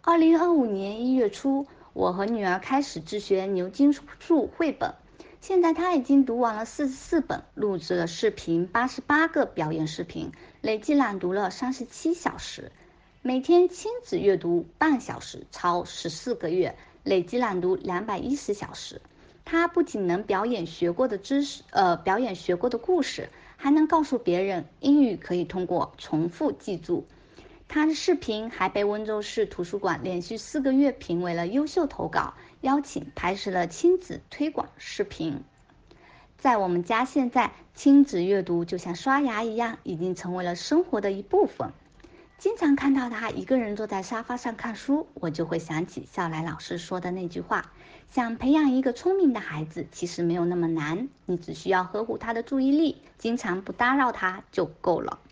2025年1月初，我和女儿开始自学牛津树绘本，现在她已经读完了44本，录制了视频88个表演视频，累计朗读了37小时。每天亲子阅读半小时，超14个月，累计朗读210小时。她不仅能表演学过的故事，还能告诉别人英语可以通过重复记住。他的视频还被温州市图书馆连续4个月评为了优秀投稿，邀请拍摄了亲子推广视频。在我们家，现在亲子阅读就像刷牙一样，已经成为了生活的一部分。经常看到他一个人坐在沙发上看书，我就会想起笑来老师说的那句话：想培养一个聪明的孩子，其实没有那么难，你只需要呵护他的注意力，经常不打扰他就够了。